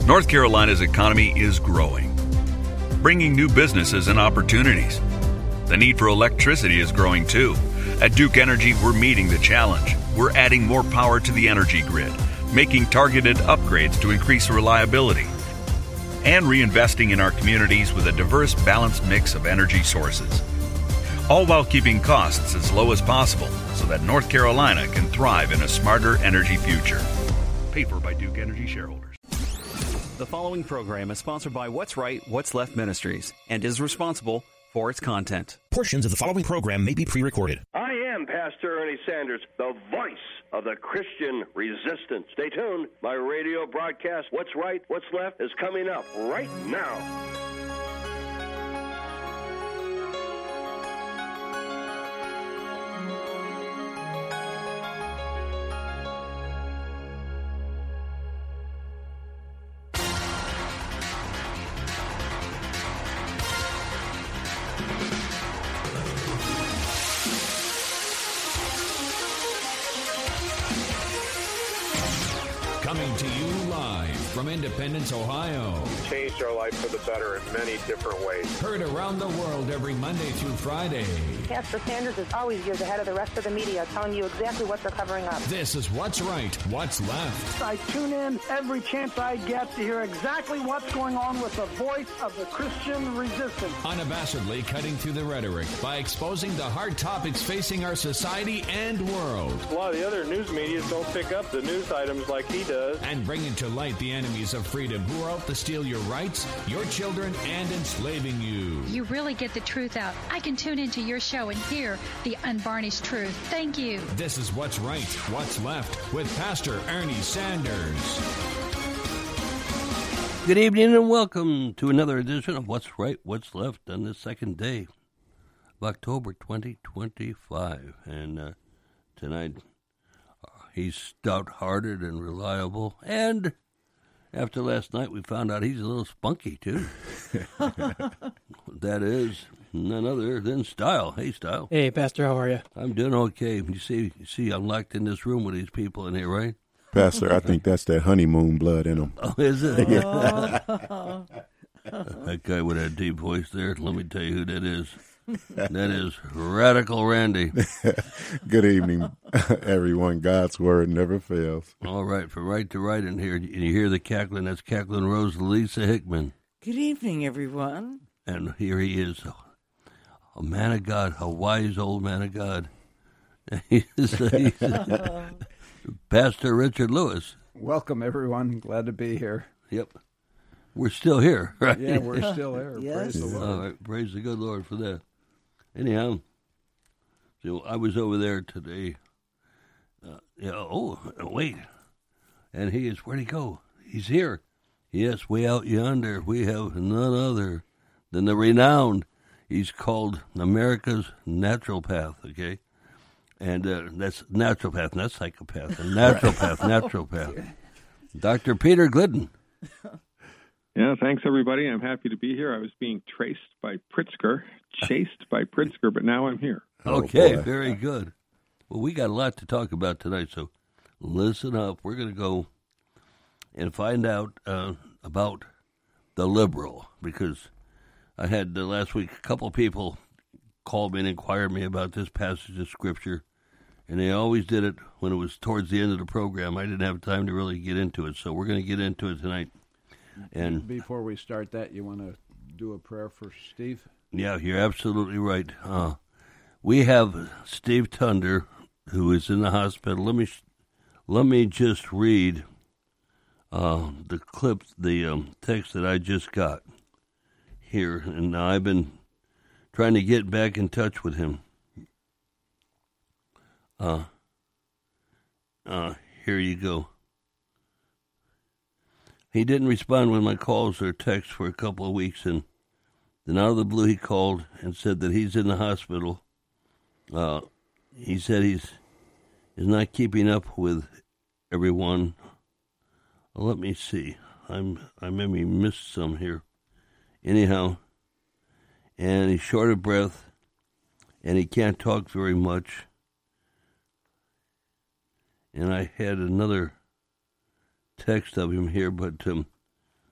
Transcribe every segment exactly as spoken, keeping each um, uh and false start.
North Carolina's economy is growing, bringing new businesses and opportunities. The need for electricity is growing too. At Duke Energy, we're meeting the challenge. We're adding more power to the energy grid, making targeted upgrades to increase reliability, and reinvesting in our communities with a diverse, balanced mix of energy sources. All while keeping costs as low as possible so that North Carolina can thrive in a smarter energy future. Paid for by Duke Energy shareholders. The following program is sponsored by What's Right, What's Left Ministries and is responsible for its content. Portions of the following program may be pre-recorded. I am Pastor Ernie Sanders, the voice of the Christian resistance. Stay tuned. My radio broadcast, What's Right, What's Left, is coming up right now. Coming to you live from Independence, Ohio. Changed our life for the better in many different ways. Heard around the world every Monday through Friday. Pastor Sanders is always years ahead of the rest of the media, telling you exactly what they're covering up. This is What's Right, What's Left. I tune in every chance I get to hear exactly what's going on with the voice of the Christian resistance. Unabashedly cutting through the rhetoric by exposing the hard topics facing our society and world. A lot of the other news media don't pick up the news items like he does. And bringing to light the enemies of freedom who are out to steal your rights, your children, and enslaving you. You really get the truth out. I can tune into your show and hear the unvarnished truth. Thank you. This is What's Right, What's Left with Pastor Ernie Sanders. Good evening and welcome to another edition of What's Right, What's Left on the second day of October twenty twenty-five. And uh, tonight, uh, he's stout-hearted and reliable. And after last night, we found out he's a little spunky, too. That is none other than Style. Hey, Style. Hey, Pastor, how are you? I'm doing okay. You see, you see, I'm locked in this room with these people in here, right? Pastor, I think that's that honeymoon blood in him. Oh, is it? Yeah. That guy with that deep voice there, let me tell you who that is. That is Radical Randy. Good evening, everyone. God's word never fails. All right, from right to right in here, you hear the cackling. That's cackling Rose Lisa Hickman. Good evening, everyone. And here he is, a man of God, a wise old man of God. He's, he's Pastor Richard Lewis. Welcome, everyone. Glad to be here. Yep. We're still here, right? Yeah, we're still here. Yes. Praise the Lord. All right, praise the good Lord for that. Anyhow, so I was over there today. Uh, yeah, oh, wait. And he is, where'd he go? He's here. Yes, way out yonder, we have none other than the renowned. He's called America's Naturopath, okay? And uh, that's naturopath, not psychopath. Naturopath, naturopath. Doctor Peter Glidden. Yeah, thanks, everybody. I'm happy to be here. I was being traced by Pritzker, chased by Pritzker, but now I'm here. Okay, oh, very good. Well, we got a lot to talk about tonight, so listen up. We're going to go and find out uh, about the liberal, because I had uh, last week a couple of people called me and inquired me about this passage of Scripture, and they always did it when it was towards the end of the program. I didn't have time to really get into it, so we're going to get into it tonight. And before we start that, you want to do a prayer for Steve? Yeah, you're absolutely right. Uh, we have Steve Tunder, who is in the hospital. Let me let me just read uh, the clip, the um, text that I just got here, and I've been trying to get back in touch with him. Uh, uh, here you go. He didn't respond with my calls or texts for a couple of weeks, and then out of the blue he called and said that he's in the hospital. Uh, he said he's is not keeping up with everyone. Well, let me see. I'm I maybe missed some here. Anyhow, and he's short of breath, and he can't talk very much. And I had another text of him here, but um,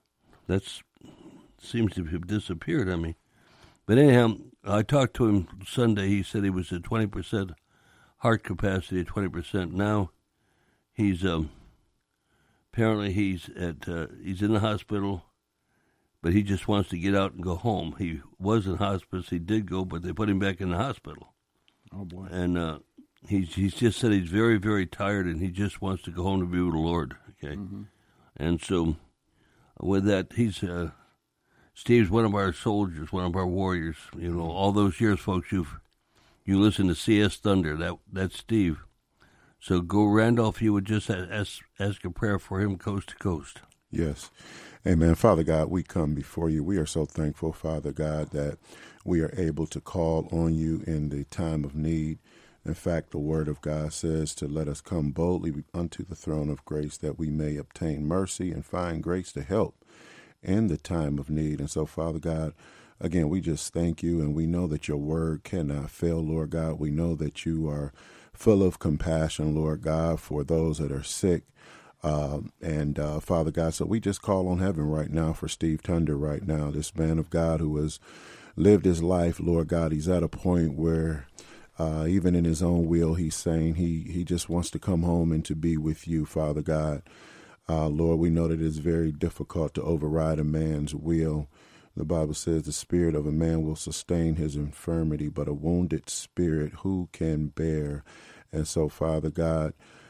That's seems to have disappeared on me. But anyhow, I talked to him Sunday. He said he was at twenty percent heart capacity, at twenty percent now. He's um, apparently he's at uh, he's in the hospital, but he just wants to get out and go home. He was in hospice. He did go, but they put him back in the hospital. Oh boy! And uh, he's he's just said he's very very tired, and he just wants to go home to be with the Lord. Okay, mm-hmm. And so with that, he's. Uh, Steve's one of our soldiers, one of our warriors. You know, all those years, folks, you've you listen to C S Thunder. That that's Steve. So go, Randolph. You would just ask ask a prayer for him, coast to coast. Yes, amen. Father God, we come before you. We are so thankful, Father God, that we are able to call on you in the time of need. In fact, the Word of God says to let us come boldly unto the throne of grace, that we may obtain mercy and find grace to help in the time of need. And so, Father God, again, we just thank you, and we know that your word cannot fail, Lord God. We know that you are full of compassion, Lord God, for those that are sick. Um, and, uh, Father God, so we just call on heaven right now for Steve Thunder right now, this man of God who has lived his life, Lord God. He's at a point where uh, even in his own will, he's saying he, he just wants to come home and to be with you, Father God. Uh, Lord, we know that it's very difficult to override a man's will. The Bible says the spirit of a man will sustain his infirmity, but a wounded spirit who can bear? And so, Father God,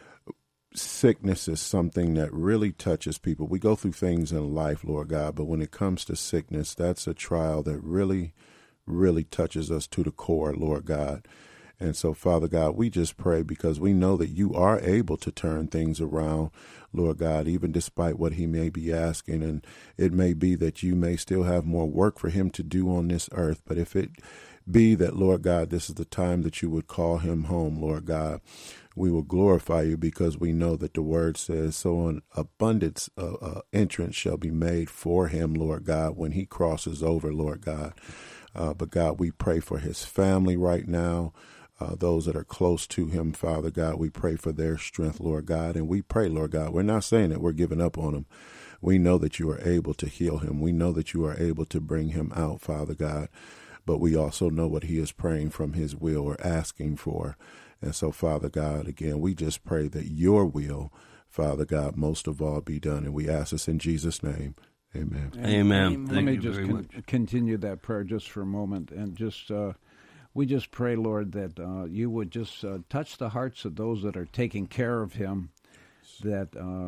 sickness is something that really touches people. We go through things in life, Lord God, but when it comes to sickness, that's a trial that really, really touches us to the core, Lord God. And so, Father God, we just pray because we know that you are able to turn things around, Lord God, even despite what he may be asking. And it may be that you may still have more work for him to do on this earth. But if it be that, Lord God, this is the time that you would call him home, Lord God, we will glorify you because we know that the word says, so an abundance uh, uh, entrance shall be made for him, Lord God, when he crosses over, Lord God. Uh, but God, we pray for his family right now. Uh, those that are close to him, Father God, we pray for their strength, Lord God. And we pray, Lord God, we're not saying that we're giving up on him. We know that you are able to heal him. We know that you are able to bring him out, Father God. But we also know what he is praying from his will or asking for. And so, Father God, again, we just pray that your will, Father God, most of all be done. And we ask this in Jesus' name. Amen. Amen. Amen. Let me just con- continue that prayer just for a moment and just... Uh, We just pray, Lord, that uh, you would just uh, touch the hearts of those that are taking care of him, that uh,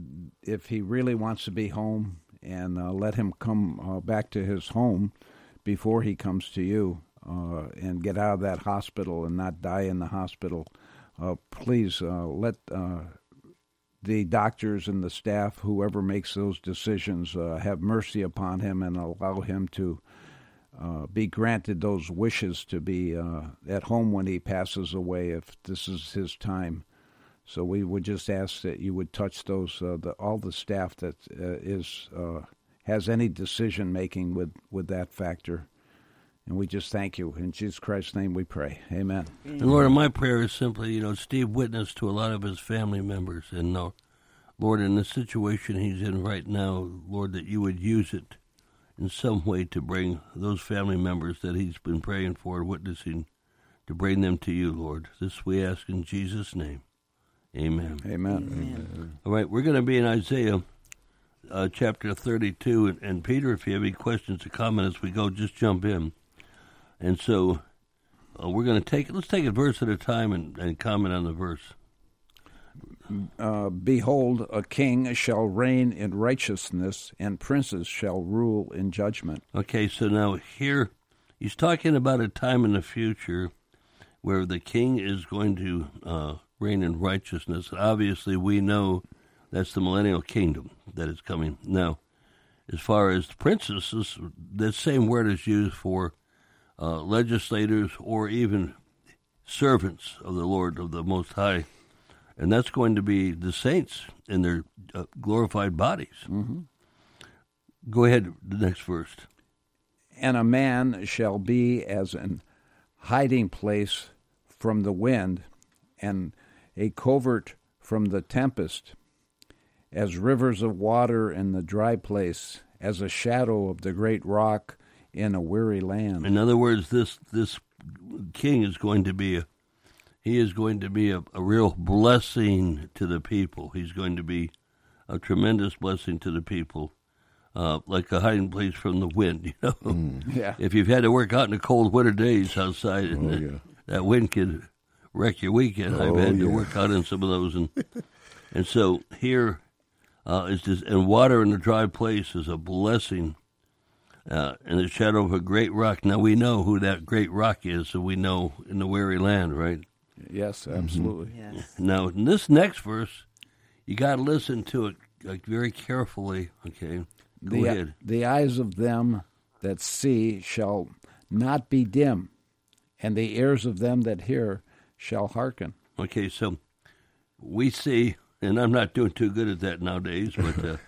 if he really wants to be home, and uh, let him come uh, back to his home before he comes to you uh, and get out of that hospital and not die in the hospital. Uh, please uh, let uh, the doctors and the staff, whoever makes those decisions, uh, have mercy upon him and allow him to Uh, be granted those wishes to be uh, at home when he passes away, if this is his time. So we would just ask that you would touch those uh, the, all the staff that uh, is uh, has any decision making with, with that factor. And we just thank you in Jesus Christ's name. We pray, Amen. And Lord, my prayer is simply, you know, Steve witnessed to a lot of his family members, and uh, Lord, in the situation he's in right now, Lord, that you would use it in some way to bring those family members that he's been praying for and witnessing, to bring them to you, Lord. This we ask in Jesus' name. Amen. Amen. Amen. All right, we're going to be in Isaiah uh, chapter thirty-two. And, and Peter, if you have any questions or comments as we go, just jump in. And so uh, we're going to take, let's take it verse at a time and, and comment on the verse. Uh, Behold, a king shall reign in righteousness, and princes shall rule in judgment. Okay, so now here he's talking about a time in the future where the king is going to uh, reign in righteousness. Obviously, we know that's the millennial kingdom that is coming. Now, as far as princes, the same word is used for uh, legislators or even servants of the Lord, of the Most High. And that's going to be the saints in their uh, glorified bodies. Mm-hmm. Go ahead, the next verse. And a man shall be as an hiding place from the wind, and a covert from the tempest, as rivers of water in the dry place, as a shadow of the great rock in a weary land. In other words, this this king is going to be a, he is going to be a, a real blessing to the people. He's going to be a tremendous blessing to the people, uh, like a hiding place from the wind. You know, mm. yeah. If you've had to work out in the cold winter days outside, and oh, the, yeah. that wind could wreck your weekend. Oh, I've had yeah. to work out in some of those, and and so here uh, is this, and water in a dry place is a blessing. Uh, in the shadow of a great rock. Now we know who that great rock is, so we know in the weary land, right? Yes, absolutely. Mm-hmm. Yes. Now, in this next verse, you got to listen to it like very carefully. Okay, go the, ahead. The eyes of them that see shall not be dim, and the ears of them that hear shall hearken. Okay, so we see, and I'm not doing too good at that nowadays, but uh,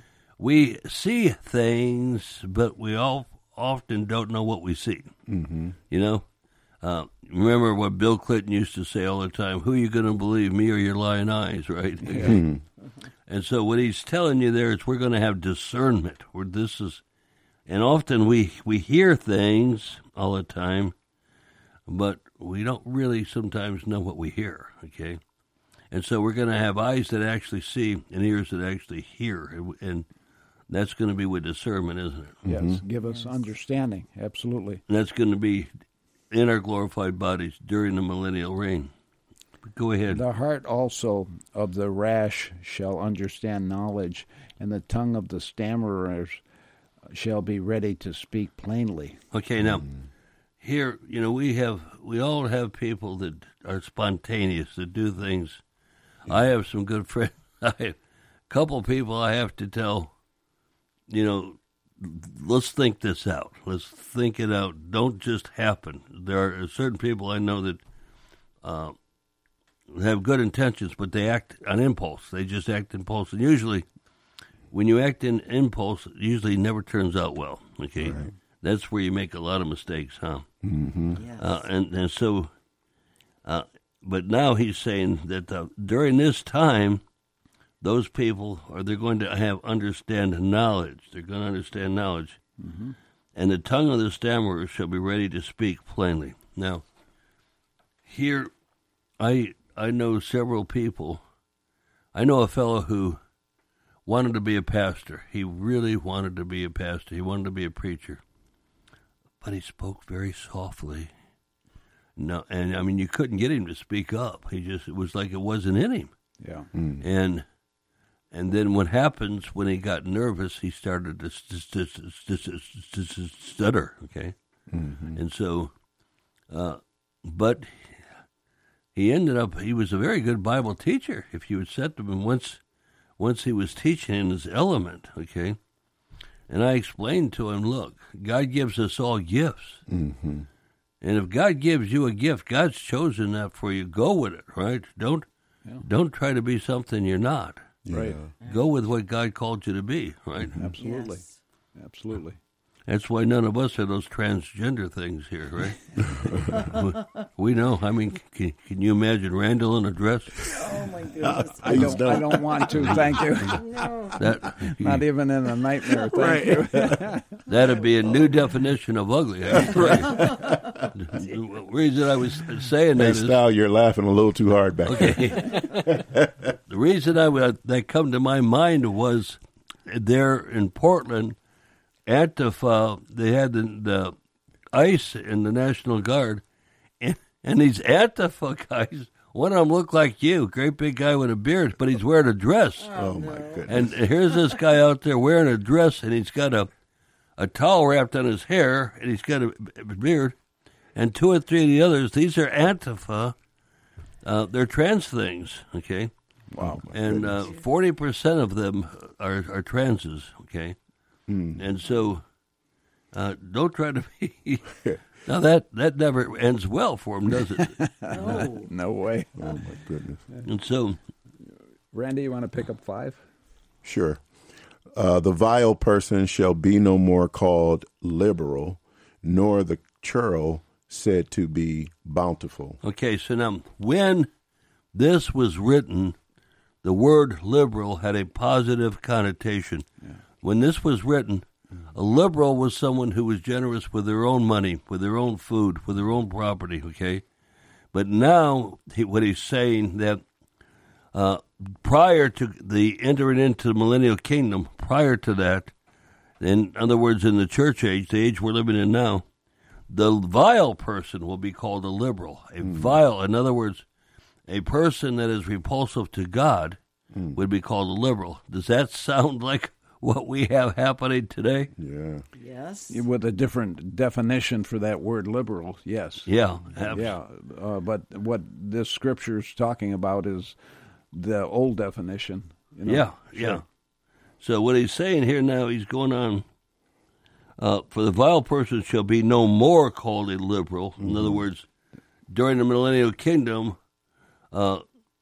we see things, but we all often don't know what we see. Mm-hmm. You know? Uh, remember what Bill Clinton used to say all the time, who are you going to believe, me or your lying eyes, right? Mm-hmm. And so what he's telling you there is we're going to have discernment, where this is, and often we, we hear things all the time, but we don't really sometimes know what we hear, okay? And so we're going to have eyes that actually see and ears that actually hear, and, and that's going to be with discernment, isn't it? Yes, Mm-hmm. give us understanding, absolutely. And that's going to be in our glorified bodies during the millennial reign. But go ahead. The heart also of the rash shall understand knowledge, and the tongue of the stammerers shall be ready to speak plainly. Okay, now, here, you know, we have, we all have people that are spontaneous, that do things. I have some good friends. I have a couple people I have to tell, you know, let's think this out. Let's think it out. Don't just happen. There are certain people I know that uh, have good intentions, but they act on impulse. They just act impulse. And usually, when you act in impulse, it usually never turns out well. Okay? Right. That's where you make a lot of mistakes, huh? Mm-hmm. Yes. Uh, and, and so, uh, but now he's saying that uh, during this time, those people are they're going to have understand knowledge. They're going to understand knowledge, mm-hmm. and the tongue of the stammerer shall be ready to speak plainly. Now, here, I I know several people. I know a fellow who wanted to be a pastor. He really wanted to be a pastor. He wanted to be a preacher, but he spoke very softly. No, and I mean you couldn't get him to speak up. He just it was like it wasn't in him. Yeah, mm. and. And then what happens when he got nervous, he started to stutter, okay? Mm-hmm. And so, uh, but he ended up, he was a very good Bible teacher. If you had said to him once, once he was teaching in his element, okay? And I explained to him, look, God gives us all gifts. Mm-hmm. And if God gives you a gift, God's chosen that for you. Go with it, right? Don't, yeah. don't try to be something you're not. Yeah. Right. Go with what God called you to be, right? Absolutely. Yes. Absolutely. That's why none of us are those transgender things here, right? we, we know. I mean, can, can you imagine Randall in a dress? Oh, my goodness. I don't, I don't want to, thank you. No. That, Not even in a nightmare, thank you. That'd be a new definition of ugly. I the reason I was saying Hey, that is... Style, you're laughing a little too hard back Okay. there. The reason I would, that come to my mind was there in Portland, Antifa, they had the, the ICE and the National Guard, and, and these Antifa guys, one of them looked like you, great big guy with a beard, but he's wearing a dress. Oh, oh my goodness. And here's this guy out there wearing a dress, and he's got a, a towel wrapped on his hair, and he's got a, a beard, and two or three of the others, these are Antifa, uh, they're trans things, okay? Wow. And uh, forty percent of them are, are transes, okay? Mm. And so uh, don't try to be... Now, that, that never ends well for them, does it? No. No way. Oh, my goodness. And so... Randy, you want to pick up five? Sure. Uh, the vile person shall be no more called liberal, nor the churl said to be bountiful. Okay, so now, when this was written, the word liberal had a positive connotation. Yeah. when this was written, a liberal was someone who was generous with their own money, with their own food, with their own property, okay? But now he, what he's saying that uh, prior to the entering into the millennial kingdom, prior to that, in other words, in the church age, the age we're living in now, the vile person will be called a liberal. A mm. vile, in other words, a person that is repulsive to God mm. would be called a liberal. Does that sound like what we have happening today? Yeah. Yes. With a different definition for that word liberal, yes. Yeah. Yeah. Uh, but what this scripture is talking about is the old definition. You know? Yeah, sure. yeah. So what he's saying here now, he's going on, uh, for the vile person shall be no more called a liberal. Mm-hmm. In other words, during the millennial kingdom, uh,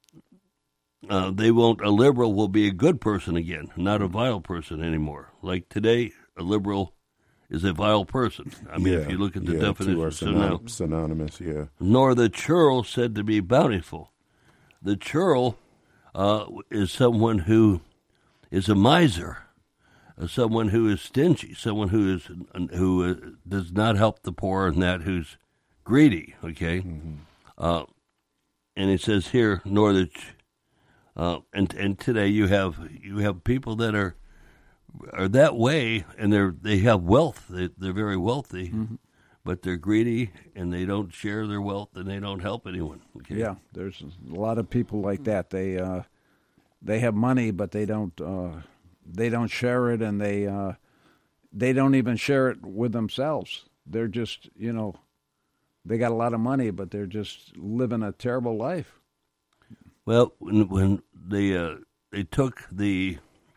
uh, they won't, a liberal will be a good person again, not a vile person anymore. Like today, a liberal is a vile person. I mean, yeah, if you look at the yeah, definition. Two are so synon- now, synonymous, yeah. Nor the churl said to be bountiful. The churl uh, is someone who is a miser, uh, someone who is stingy, someone who is who uh, does not help the poor, and that who's greedy. Okay, mm-hmm. uh, and it says here, nor the, ch- uh, and and today you have you have people that are are that way, and they're they have wealth, they, they're very wealthy, mm-hmm. but they're greedy and they don't share their wealth and they don't help anyone. Okay? Yeah, there's a lot of people like that. They. Uh, They have money, but they don't. Uh, they don't share it, and they uh, they don't even share it with themselves. They're just, you know, they got a lot of money, but they're just living a terrible life. Well, when, when they uh, they took the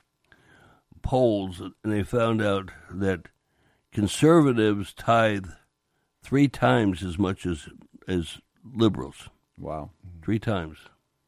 polls and they found out that conservatives tithe three times as much as as liberals. Wow, three times.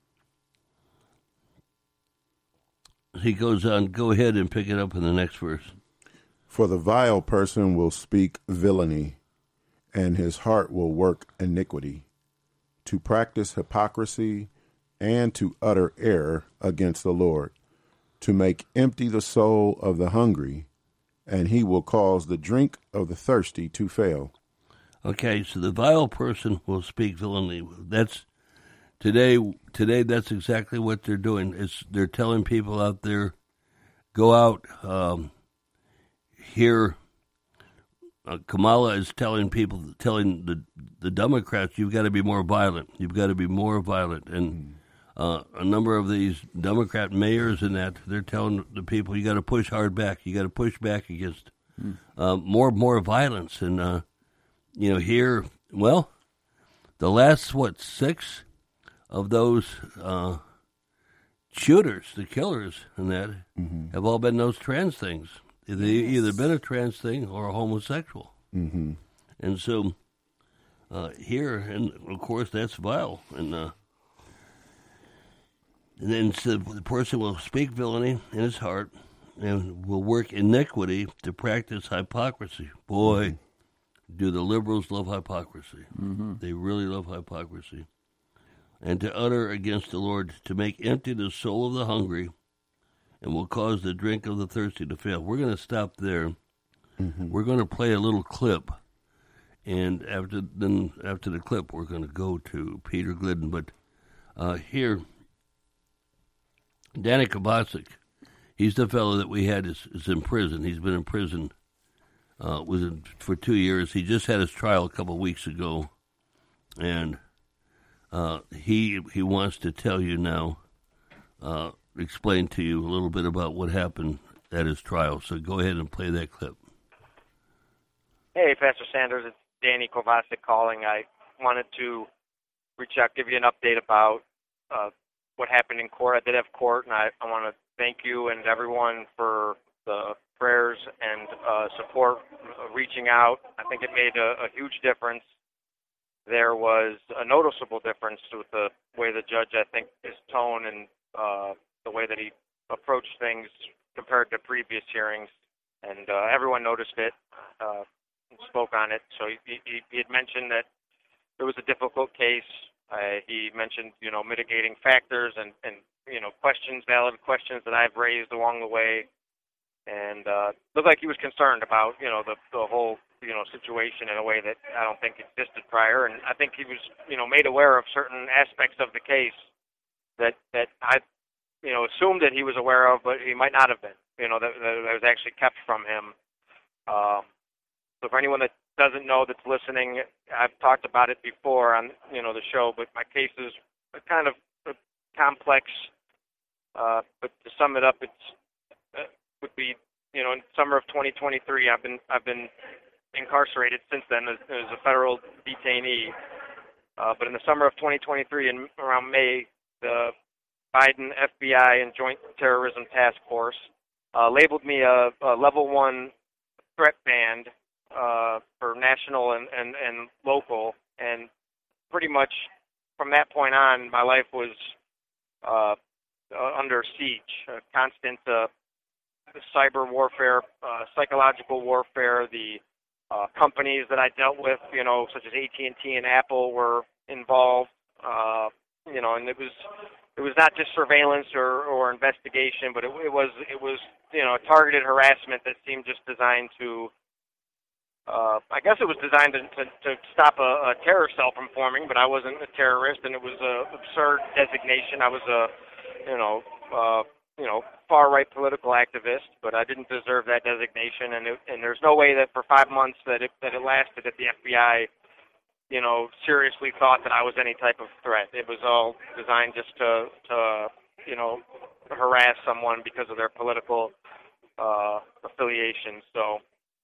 He goes on, go ahead and pick it up in the next verse. For the vile person will speak villainy, and his heart will work iniquity, to practice hypocrisy, and to utter error against the Lord, to make empty the soul of the hungry, and he will cause the drink of the thirsty to fail. Okay, so the vile person will speak villainy. That's Today, today, that's exactly what they're doing. It's they're telling people out there, go out. Um, here, uh, Kamala is telling people, telling the the Democrats, you've got to be more violent. You've got to be more violent. And uh, a number of these Democrat mayors and that, they're telling the people, you got to push hard back. You got to push back against uh, more more violence. And uh, you know, here, well, the last what six. of those uh, shooters, the killers, and that mm-hmm. have all been those trans things. They yes. either been a trans thing or a homosexual. Mm-hmm. And so uh, here, and of course, that's vile. And uh, and then so the person will speak villainy in his heart and will work iniquity to practice hypocrisy. Boy, mm-hmm. do the liberals love hypocrisy. Mm-hmm. They really love hypocrisy. And to utter against the Lord, to make empty the soul of the hungry, and will cause the drink of the thirsty to fail. We're going to stop there. Mm-hmm. We're going to play a little clip, and after then, after the clip, we're going to go to Peter Glidden. But uh, here, Danny Kovacic, he's the fellow that we had is, is in prison. He's been in prison uh, was in, for two years. He just had his trial a couple of weeks ago, and Uh, he he wants to tell you now, uh, explain to you a little bit about what happened at his trial. So go ahead and play that clip. Hey, Pastor Sanders, it's Danny Kovacic calling. I wanted to reach out, give you an update about uh, what happened in court. I did have court, and I, I want to thank you and everyone for the prayers and uh, support, uh, reaching out. I think it made a, a huge difference. There was a noticeable difference with the way the judge, I think, his tone and uh, the way that he approached things compared to previous hearings. And uh, everyone noticed it, uh, and spoke on it. So he, he, he had mentioned that it was a difficult case. Uh, he mentioned, you know, mitigating factors and, and, you know, questions, valid questions that I've raised along the way. and uh, looked like he was concerned about, you know, the the whole, you know, situation in a way that I don't think existed prior. And I think he was, you know, made aware of certain aspects of the case that that I, you know, assumed that he was aware of, but he might not have been. You know, that, that was actually kept from him. Um, so for anyone that doesn't know that's listening, I've talked about it before on, you know, the show, but my case is kind of complex. Uh, but to sum it up, it's uh, would be, you know, in summer of twenty twenty-three, I've been I've been incarcerated since then as, as a federal detainee. Uh, but in the summer of twenty twenty-three, in around May, the Biden F B I and Joint Terrorism Task Force uh, labeled me a, a level one threat band uh, for national and, and, and local, and pretty much from that point on, my life was uh, uh, under siege, uh, constant uh, cyber warfare, uh, psychological warfare. The uh, companies that I dealt with, you know, such as A T and T and Apple, were involved. Uh, you know, and it was it was not just surveillance or, or investigation, but it, it was it was you know targeted harassment that seemed just designed to. Uh, I guess it was designed to, to, to stop a, a terror cell from forming, but I wasn't a terrorist, and it was an absurd designation. I was a, you know, uh, you know, far-right political activist, but I didn't deserve that designation, and it, and there's no way that for five months that it that it lasted that the F B I, you know, seriously thought that I was any type of threat. It was all designed just to, to you know, harass someone because of their political uh, affiliation. So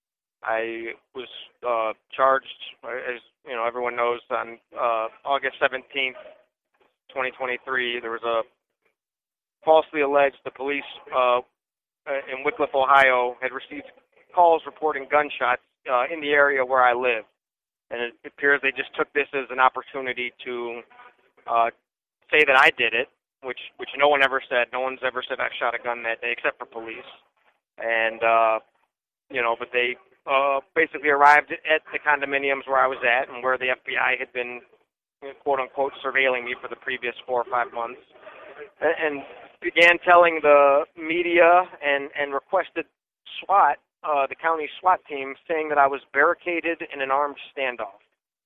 I was uh, charged, as you know, everyone knows, on uh, August seventeenth, twenty twenty-three. There was a falsely alleged the police uh, in Wickliffe, Ohio, had received calls reporting gunshots uh, in the area where I live, and it appears they just took this as an opportunity to uh, say that I did it, which which no one ever said. No one's ever said I shot a gun that day except for police, and uh, you know, but they. Uh, basically arrived at the condominiums where I was at and where the F B I had been, quote-unquote, surveilling me for the previous four or five months, and, and began telling the media and, and requested SWAT, uh, the county SWAT team, saying that I was barricaded in an armed standoff.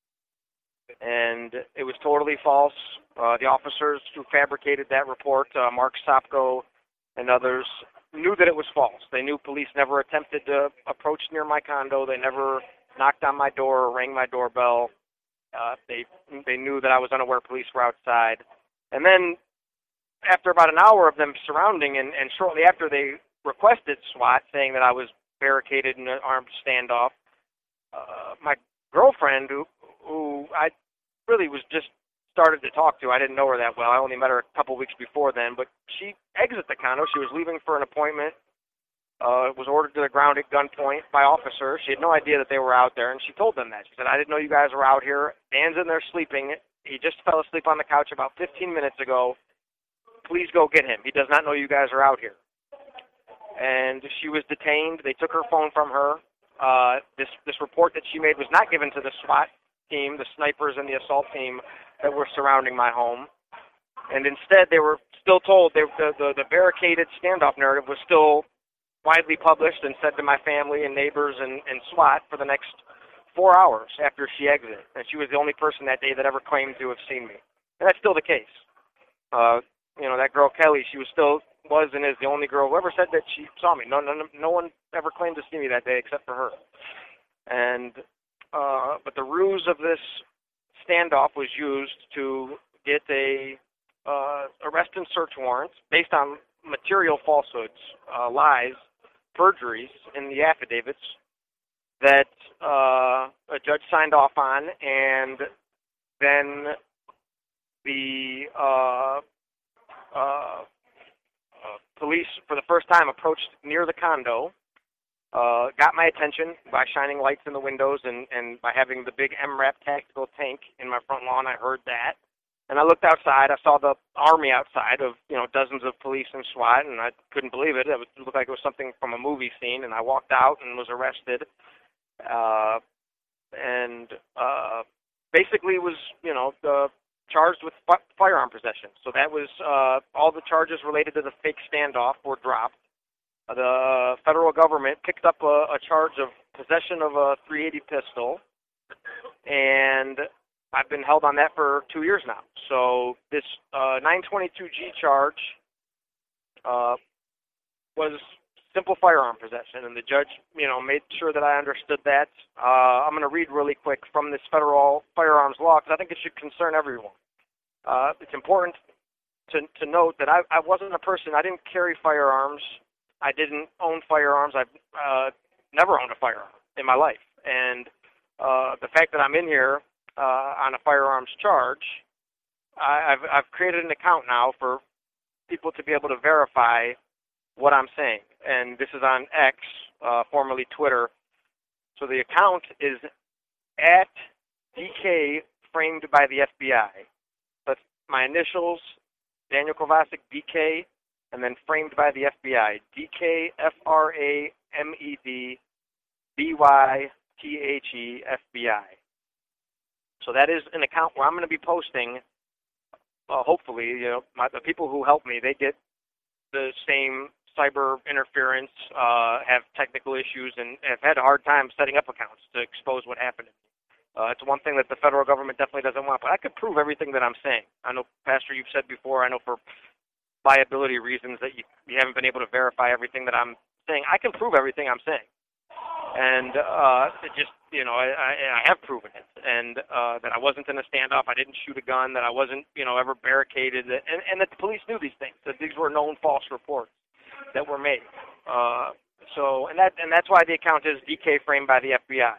And it was totally false. Uh, the officers who fabricated that report, uh, Mark Sopko and others, knew that it was false. They knew police never attempted to approach near my condo. They never knocked on my door or rang my doorbell. Uh, they they knew that I was unaware police were outside. And then after about an hour of them surrounding, and, and shortly after they requested SWAT, saying that I was barricaded in an armed standoff, uh, my girlfriend, who, who I really was just started to talk to. I didn't know her that well. I only met her a couple weeks before then, but she exited the condo. She was leaving for an appointment. Uh, was ordered to the ground at gunpoint by officers. She had no idea that they were out there, and she told them that. She said, I didn't know you guys were out here. Dan's in there sleeping. He just fell asleep on the couch about fifteen minutes ago. Please go get him. He does not know you guys are out here. And she was detained. They took her phone from her. Uh, this, this report that she made was not given to the SWAT team, the snipers and the assault team that were surrounding my home, and instead they were still told they, the, the the barricaded standoff narrative was still widely published and said to my family and neighbors and, and SWAT for the next four hours after she exited, and she was the only person that day that ever claimed to have seen me, and that's still the case. Uh, you know, that girl Kelly, she was still was and is the only girl who ever said that she saw me. No, no, no one ever claimed to see me that day except for her, and uh, but the ruse of this standoff was used to get a uh, arrest and search warrant based on material falsehoods, uh, lies, perjuries in the affidavits that uh, a judge signed off on, and then the uh, uh, uh, police, for the first time, approached near the condo. Uh, got my attention by shining lights in the windows and, and by having the big M RAP tactical tank in my front lawn. I heard that. And I looked outside. I saw the army outside of, you know, dozens of police and SWAT, and I couldn't believe it. It looked like it was something from a movie scene, and I walked out and was arrested. Uh, and uh, basically was, you know, uh, charged with f- firearm possession. So that was uh, all the charges related to the fake standoff were dropped. the federal government picked up a, a charge of possession of a three eighty pistol, and I've been held on that for two years now. So this uh, nine twenty-two G charge uh, was simple firearm possession, and the judge, you know, made sure that I understood that. Uh, I'm going to read really quick from this federal firearms law because I think it should concern everyone. Uh, it's important to to note that I, I wasn't a person. I didn't carry firearms. I didn't own firearms. I've uh, never owned a firearm in my life, and uh, the fact that I'm in here uh, on a firearms charge, I, I've I've created an account now for people to be able to verify what I'm saying, and this is on X, uh, formerly Twitter. So the account is at D K framed by the F B I. That's my initials, Daniel Kovacic, D K, and then framed by the F B I, D K F R A M E D B Y T H E F B I. So that is an account where I'm going to be posting, uh, hopefully, you know, my, the people who help me, they get the same cyber interference, uh, have technical issues, and have had a hard time setting up accounts to expose what happened. Uh, it's one thing that the federal government definitely doesn't want, but I could prove everything that I'm saying. I know, Pastor, you've said before, I know for liability reasons that you, you haven't been able to verify everything that I'm saying. I can prove everything I'm saying. And uh, it just, you know, I, I, I have proven it. And uh, that I wasn't in a standoff, I didn't shoot a gun, that I wasn't, you know, ever barricaded, and, and that the police knew these things, that these were known false reports that were made. Uh, so, and that and that's why the account is D K framed by the F B I.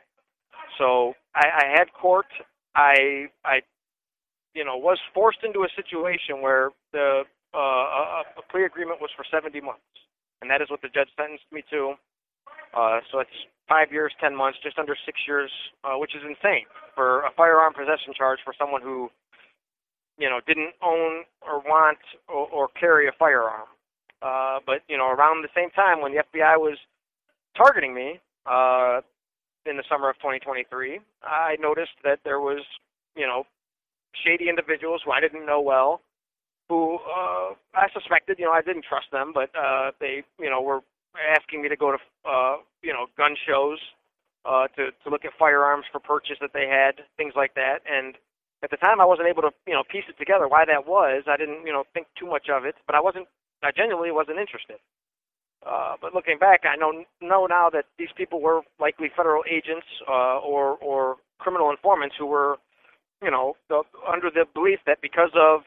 So I, I had court. I, I, you know, was forced into a situation where the uh, a, a plea agreement was for seventy months, and that is what the judge sentenced me to. Uh, so it's five years, ten months, just under six years, uh, which is insane for a firearm possession charge for someone who, you know, didn't own or want or, or carry a firearm. Uh, but, you know, around the same time when the F B I was targeting me uh, in the summer of twenty twenty-three, I noticed that there was, you know, shady individuals who I didn't know well, who uh, I suspected, you know, I didn't trust them, but uh, they, you know, were asking me to go to, uh, you know, gun shows uh, to, to look at firearms for purchase that they had, things like that. And at the time I wasn't able to, you know, piece it together why that was. I didn't, you know, think too much of it, but I wasn't, I genuinely wasn't interested. Uh, but looking back, I know know now that these people were likely federal agents uh, or or criminal informants who were, you know, the, under the belief that because of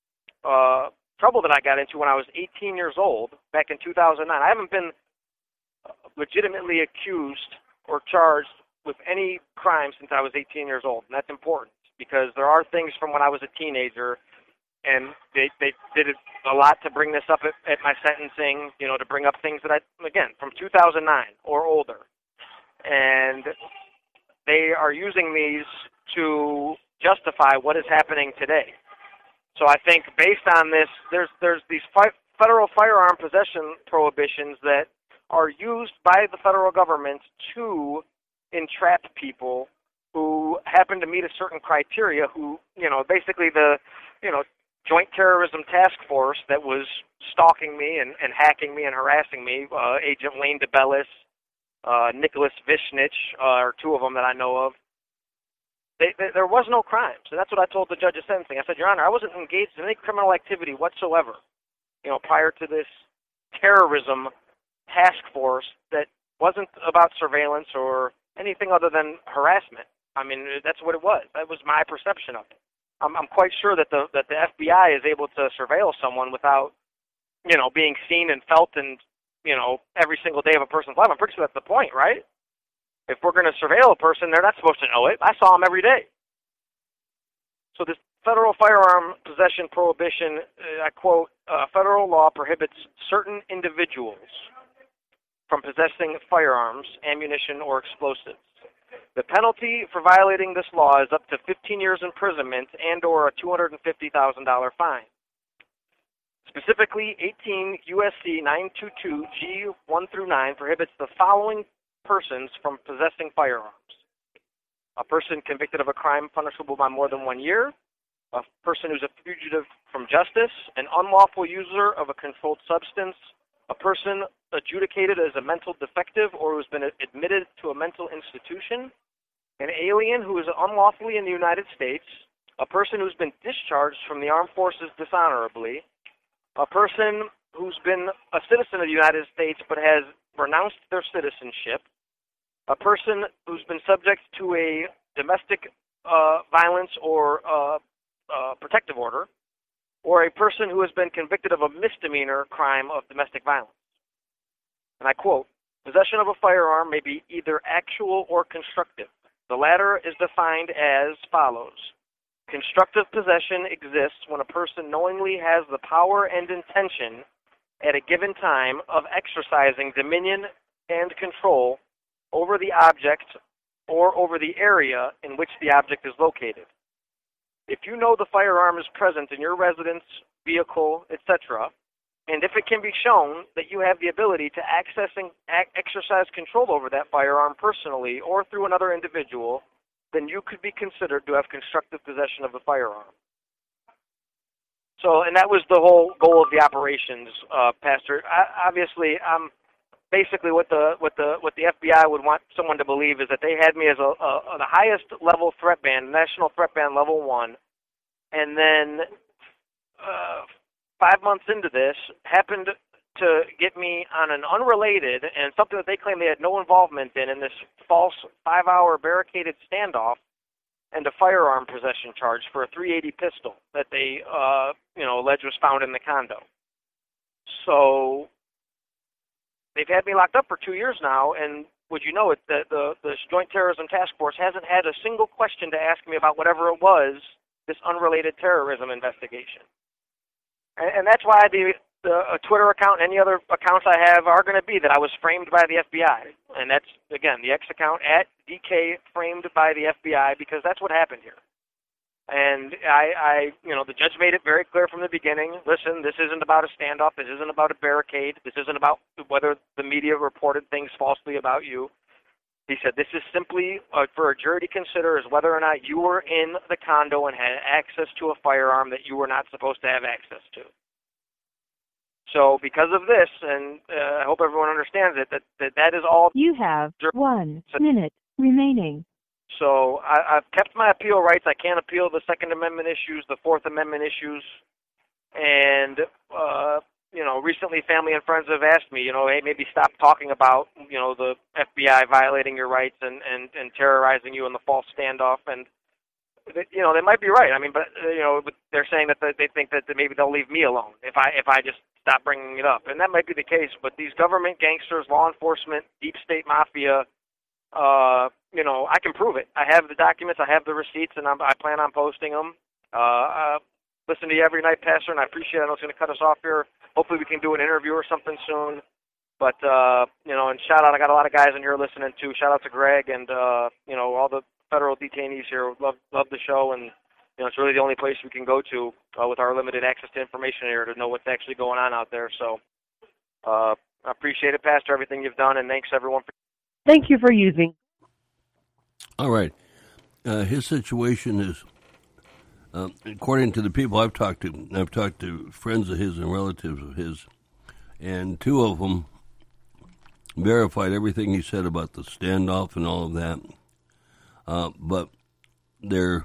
uh, trouble that I got into when I was eighteen years old back in two thousand nine, I haven't been legitimately accused or charged with any crime since I was eighteen years old, and that's important because there are things from when I was a teenager. And they, they did a lot to bring this up at, at my sentencing, you know, to bring up things that I, again, from two thousand nine or older. And they are using these to justify what is happening today. So I think based on this, there's there's these fi- federal firearm possession prohibitions that are used by the federal government to entrap people who happen to meet a certain criteria, who, you know, basically the, you know, Joint Terrorism Task Force that was stalking me and, and hacking me and harassing me, uh, Agent Lane DeBellis, uh, Nicholas Vishnich, uh, are two of them that I know of. They, they, there was no crime. So that's what I told the judge of sentencing. I said, Your Honor, I wasn't engaged in any criminal activity whatsoever, you know, prior to this terrorism task force that wasn't about surveillance or anything other than harassment. I mean, that's what it was. That was my perception of it. I'm, I'm quite sure that the that the F B I is able to surveil someone without, you know, being seen and felt and, you know, every single day of a person's life. I'm pretty sure that's the point, right? If we're going to surveil a person, they're not supposed to know it. I saw them every day. So this federal firearm possession prohibition, uh, I quote, uh, federal law prohibits certain individuals from possessing firearms, ammunition, or explosives. The penalty for violating this law is up to fifteen years imprisonment and or a two hundred fifty thousand dollars fine. Specifically, eighteen U S C nine twenty-two G one through nine prohibits the following persons from possessing firearms. A person convicted of a crime punishable by more than one year, a person who's a fugitive from justice, an unlawful user of a controlled substance, a person adjudicated as a mental defective or who's been admitted to a mental institution, an alien who is unlawfully in the United States, a person who's been discharged from the armed forces dishonorably, a person who's been a citizen of the United States but has renounced their citizenship, a person who's been subject to a domestic uh, violence or uh, uh, protective order, or a person who has been convicted of a misdemeanor crime of domestic violence. And I quote, "Possession of a firearm may be either actual or constructive. The latter is defined as follows. Constructive possession exists when a person knowingly has the power and intention at a given time of exercising dominion and control over the object or over the area in which the object is located. If you know the firearm is present in your residence, vehicle, et cetera, and if it can be shown that you have the ability to access and exercise control over that firearm personally or through another individual, then you could be considered to have constructive possession of the firearm." So, and that was the whole goal of the operations, uh, Pastor. I, obviously, um, basically what the what the what the F B I would want someone to believe is that they had me as a, a, a the highest level threat band, national threat band level one, and then uh, five months into this, happened to get me on an unrelated and something that they claim they had no involvement in, in this false five-hour barricaded standoff and a firearm possession charge for a three eighty pistol that they, uh, you know, alleged was found in the condo. So they've had me locked up for two years now, and would you know it, the, the, the Joint Terrorism Task Force hasn't had a single question to ask me about whatever it was, this unrelated terrorism investigation. And, and that's why the, the a Twitter account and any other accounts I have are going to be that I was framed by the F B I. And that's, again, the X account at D K framed by the F B I, because that's what happened here. And I, I, you know, the judge made it very clear from the beginning, listen, this isn't about a standoff, this isn't about a barricade, this isn't about whether the media reported things falsely about you. He said this is simply uh, for a jury to consider is whether or not you were in the condo and had access to a firearm that you were not supposed to have access to. So because of this, and uh, I hope everyone understands it, that, that that is all. You have one minute remaining. So I, I've kept my appeal rights. I can't appeal the Second Amendment issues, the Fourth Amendment issues, and uh, you know, recently family and friends have asked me, you know, hey, maybe stop talking about, you know, the F B I violating your rights and, and, and terrorizing you in the false standoff, and you know, they might be right. I mean, but you know, they're saying that they think that maybe they'll leave me alone if I if I just stop bringing it up, and that might be the case. But these government gangsters, law enforcement, deep state mafia. Uh, you know, I can prove it. I have the documents, I have the receipts, and I'm, I plan on posting them. Uh, uh, listen to you every night, Pastor, and I appreciate it. I know it's going to cut us off here. Hopefully we can do an interview or something soon. But, uh, you know, and shout out, I got a lot of guys in here listening too. Shout out to Greg and, uh, you know, all the federal detainees here. Love love the show, and, you know, it's really the only place we can go to uh, with our limited access to information here to know what's actually going on out there. So uh, I appreciate it, Pastor, everything you've done, and thanks, everyone, for Thank you for using. All right. Uh, his situation is, uh, according to the people I've talked to, I've talked to friends of his and relatives of his, and two of them verified everything he said about the standoff and all of that. Uh, but they're,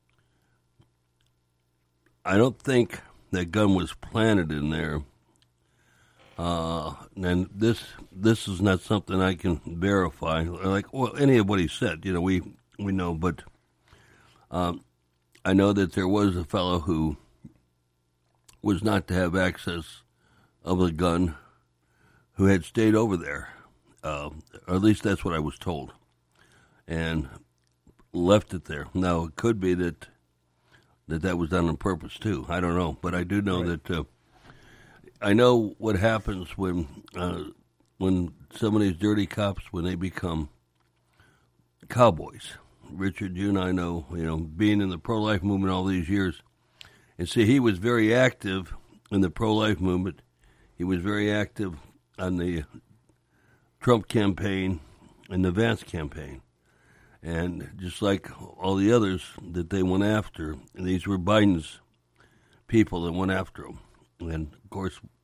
I don't think that gun was planted in there. Uh, and this this is not something I can verify. Like well, any of what he said, you know, we we know. But um, I know that there was a fellow who was not to have access of a gun, who had stayed over there, uh, or at least that's what I was told, and left it there. Now it could be that that that was done on purpose too. I don't know, but I do know right. that. Uh, I know what happens when uh, when some of these dirty cops, when they become cowboys. Richard, you and I know, you know, being in the pro-life movement all these years, and see, he was very active in the pro-life movement. He was very active on the Trump campaign and the Vance campaign. And just like all the others that they went after, and these were Biden's people that went after him. And, of course,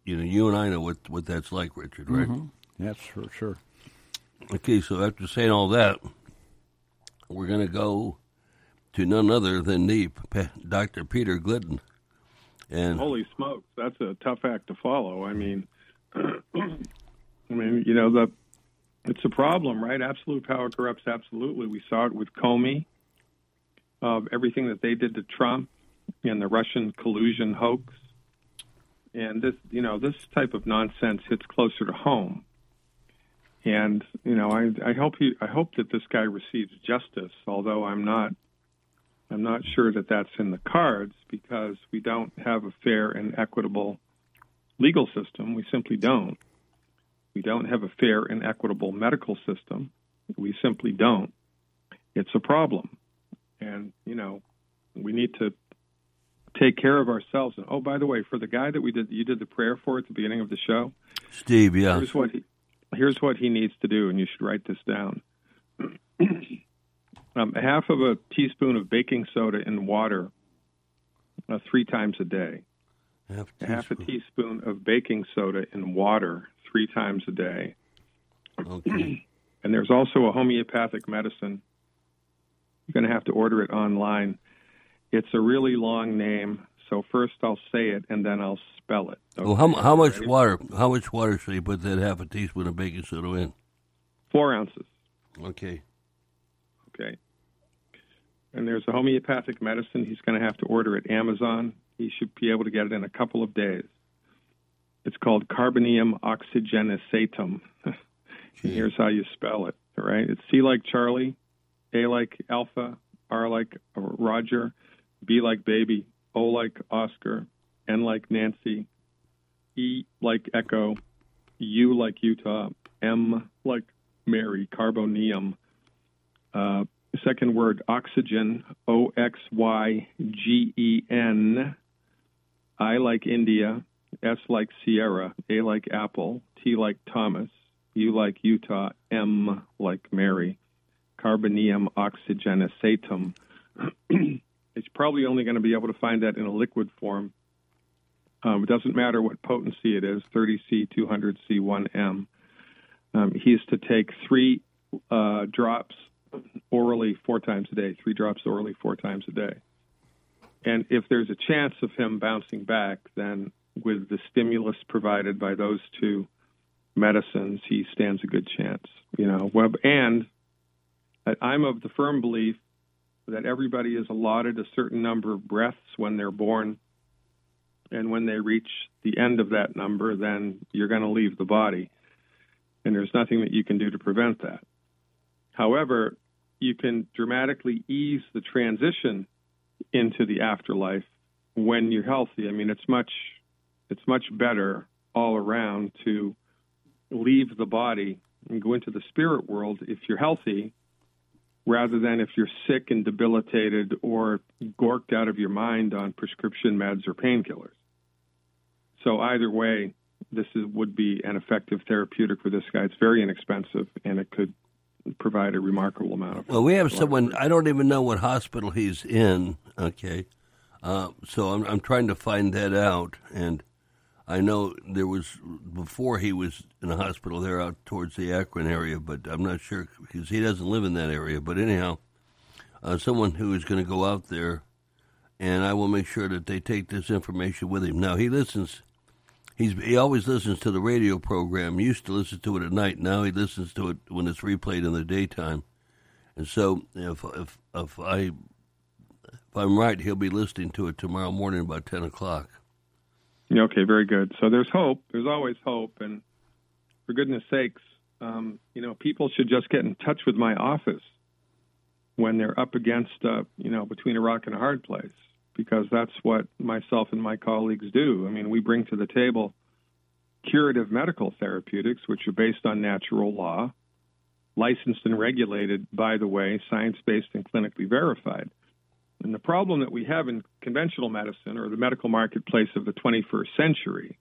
you know, you and I know what, what that's like, Richard, right? Mm-hmm. That's for sure. Okay, so after saying all that, we're going to go to none other than the Doctor Peter Glidden. And holy smokes, that's a tough act to follow. I mean, I mean, you know, the it's a problem, right? Absolute power corrupts absolutely. We saw it with Comey, of everything that they did to Trump and the Russian collusion hoax. And this, you know, this type of nonsense hits closer to home. And, you know, I, I hope he, I hope that this guy receives justice, although I'm not I'm not sure that that's in the cards, because we don't have a fair and equitable legal system. We simply don't. We don't have a fair and equitable medical system. We simply don't. It's a problem. And, you know, we need to take care of ourselves. And, oh, by the way, for the guy that we did, you did the prayer for at the beginning of the show, Steve, yeah. Here's what he, here's what he needs to do, and you should write this down. Um, half of a teaspoon of baking soda in water uh, three times a day. Half, half a teaspoon of baking soda in water three times a day. Okay. And there's also a homeopathic medicine. You're going to have to order it online. It's a really long name, so first I'll say it and then I'll spell it. Okay? Well, how, how much Ready? water? How much water should you put that half a teaspoon of baking soda in? Four ounces. Okay. Okay. And there's a homeopathic medicine. He's going to have to order at Amazon. He should be able to get it in a couple of days. It's called carbonium oxygenisatum. Here's how you spell it, all right? It's C like Charlie, A like Alpha, R like Roger, B like Baby, O like Oscar, N like Nancy, E like Echo, U like Utah, M like Mary, carbonium. Uh, second word, oxygen, O X Y G E N, I like India, S like Sierra, A like Apple, T like Thomas, U like Utah, M like Mary, carbonium oxygenisatum. It's probably only going to be able to find that in a liquid form. Um, it doesn't matter what potency it is, thirty C, two hundred C, one M. Um, he is to take three uh, drops orally four times a day, three drops orally four times a day. And if there's a chance of him bouncing back, then with the stimulus provided by those two medicines, he stands a good chance. You know, Web, and I'm of the firm belief that everybody is allotted a certain number of breaths when they're born, and when they reach the end of that number, then you're going to leave the body, and there's nothing that you can do to prevent that. However, you can dramatically ease the transition into the afterlife when you're healthy. I mean, it's much it's much better all around to leave the body and go into the spirit world if you're healthy, rather than if you're sick and debilitated or gorked out of your mind on prescription meds or painkillers. So either way, this is, would be an effective therapeutic for this guy. It's very inexpensive, and it could provide a remarkable amount of. Well, we have someone, I don't even know what hospital he's in, okay? Uh, so I'm, I'm trying to find that out, and I know there was, before he was in a hospital there out towards the Akron area, but I'm not sure, because he doesn't live in that area. But anyhow, uh, someone who is going to go out there, and I will make sure that they take this information with him. Now, he listens, he's he always listens to the radio program. He used to listen to it at night. Now he listens to it when it's replayed in the daytime. And so if if if I if I'm right, he'll be listening to it tomorrow morning about ten o'clock. Okay, very good. So there's hope. There's always hope. And for goodness sakes, um, you know, people should just get in touch with my office when they're up against, uh, you know, between a rock and a hard place, because that's what myself and my colleagues do. I mean, we bring to the table curative medical therapeutics, which are based on natural law, licensed and regulated, by the way, science-based and clinically verified. And the problem that we have in conventional medicine, or the medical marketplace of the twenty-first century,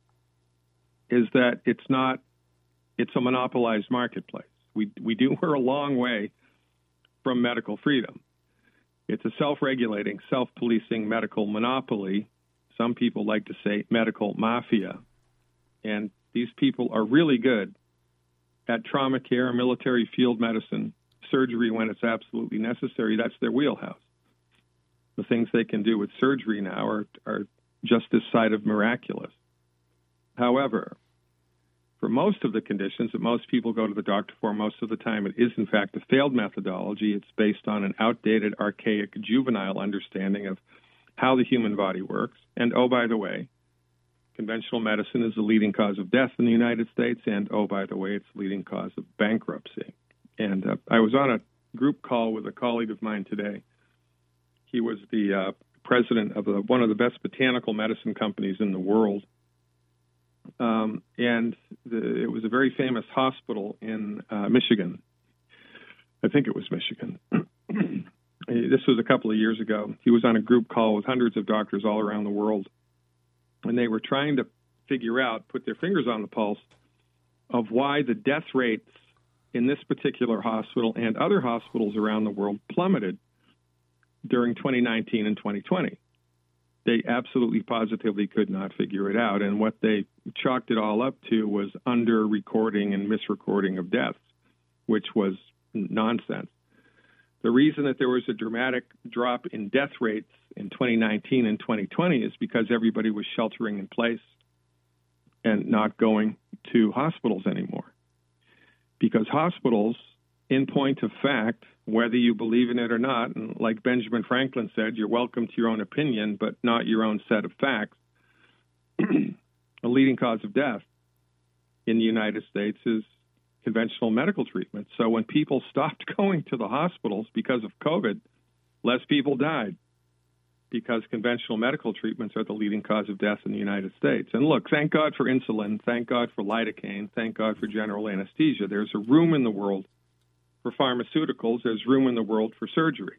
is that it's not, it's a monopolized marketplace. We we do, we're a long way from medical freedom. It's a self-regulating, self-policing medical monopoly. Some people like to say medical mafia. And these people are really good at trauma care, military field medicine, surgery when it's absolutely necessary. That's their wheelhouse. The things they can do with surgery now are, are just this side of miraculous. However, for most of the conditions that most people go to the doctor for, most of the time it is, in fact, a failed methodology. It's based on an outdated, archaic, juvenile understanding of how the human body works. And, oh, by the way, conventional medicine is the leading cause of death in the United States, and, oh, by the way, it's the leading cause of bankruptcy. And uh, I was on a group call with a colleague of mine today. He was the uh, president of the, one of the best botanical medicine companies in the world. Um, and the, it was a very famous hospital in uh, Michigan. I think it was Michigan. This was a couple of years ago. He was on a group call with hundreds of doctors all around the world, and they were trying to figure out, put their fingers on the pulse of why the death rates in this particular hospital and other hospitals around the world plummeted during twenty nineteen and twenty twenty. They absolutely positively could not figure it out. And what they chalked it all up to was under-recording and misrecording of deaths, which was nonsense. The reason that there was a dramatic drop in death rates in twenty nineteen and twenty twenty is because everybody was sheltering in place and not going to hospitals anymore. Because hospitals, in point of fact, whether you believe in it or not, and like Benjamin Franklin said, you're welcome to your own opinion, but not your own set of facts, a leading cause of death in the United States is conventional medical treatment. So when people stopped going to the hospitals because of COVID, less people died because conventional medical treatments are the leading cause of death in the United States. And look, thank God for insulin, thank God for lidocaine, thank God for general anesthesia. There's a room in the world for pharmaceuticals, there's room in the world for surgery.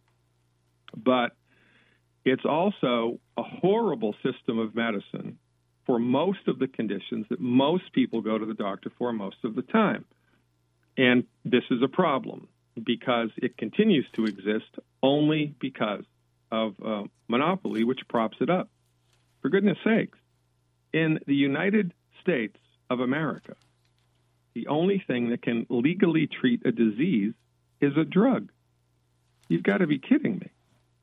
But it's also a horrible system of medicine for most of the conditions that most people go to the doctor for most of the time. And this is a problem because it continues to exist only because of uh, monopoly, which props it up. For goodness sakes, in the United States of America, the only thing that can legally treat a disease is a drug. You've got to be kidding me.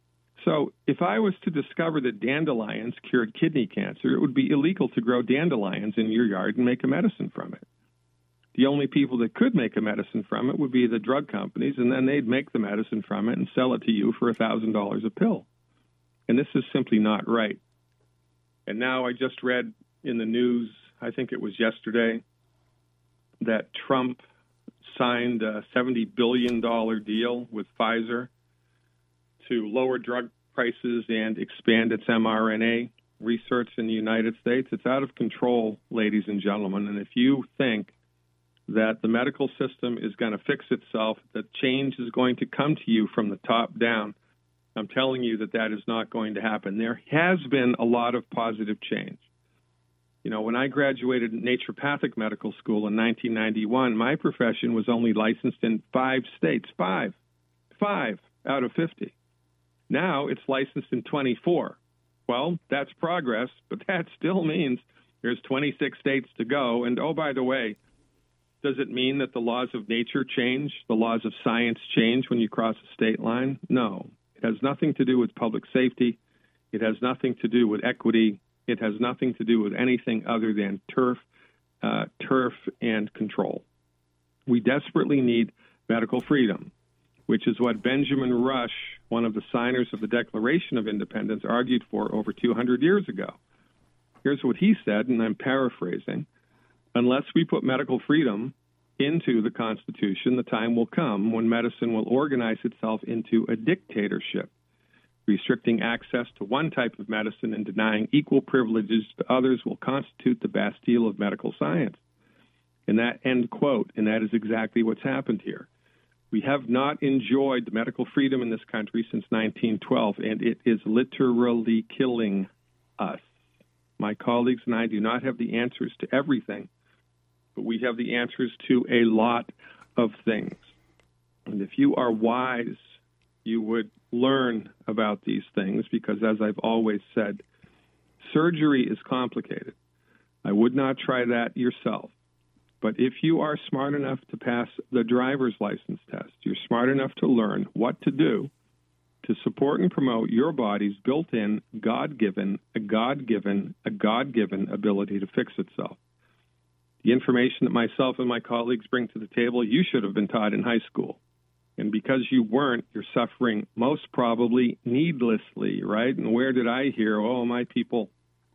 So if I was to discover that dandelions cured kidney cancer, it would be illegal to grow dandelions in your yard and make a medicine from it. The only people that could make a medicine from it would be the drug companies, and then they'd make the medicine from it and sell it to you for one thousand dollars a pill. And this is simply not right. And now I just read in the news, I think it was yesterday, that Trump signed a seventy billion dollars deal with Pfizer to lower drug prices and expand its mRNA research in the United States. It's out of control, ladies and gentlemen. And if you think that the medical system is going to fix itself, that change is going to come to you from the top down, I'm telling you that that is not going to happen. There has been a lot of positive change. You know, when I graduated naturopathic medical school in nineteen ninety-one, my profession was only licensed in five states, five, five out of fifty. Now it's licensed in twenty-four. Well, that's progress, but that still means there's twenty-six states to go. And, oh, by the way, does it mean that the laws of nature change, the laws of science change when you cross a state line? No. It has nothing to do with public safety. It has nothing to do with equity. It has nothing to do with anything other than turf, uh, turf and control. We desperately need medical freedom, which is what Benjamin Rush, one of the signers of the Declaration of Independence, argued for over two hundred years ago. Here's what he said, and I'm paraphrasing. Unless we put medical freedom into the Constitution, the time will come when medicine will organize itself into a dictatorship. Restricting access to one type of medicine and denying equal privileges to others will constitute the Bastille of medical science. And that end quote, and that is exactly what's happened here. We have not enjoyed the medical freedom in this country since nineteen twelve, and it is literally killing us. My colleagues and I do not have the answers to everything, but we have the answers to a lot of things. And if you are wise, you would learn about these things because, as I've always said, surgery is complicated. I would not try that yourself. But if you are smart enough to pass the driver's license test, you're smart enough to learn what to do to support and promote your body's built-in, God-given, a God-given, a God-given ability to fix itself. The information that myself and my colleagues bring to the table, you should have been taught in high school. And because you weren't, you're suffering most probably needlessly, right? And where did I hear, oh, my people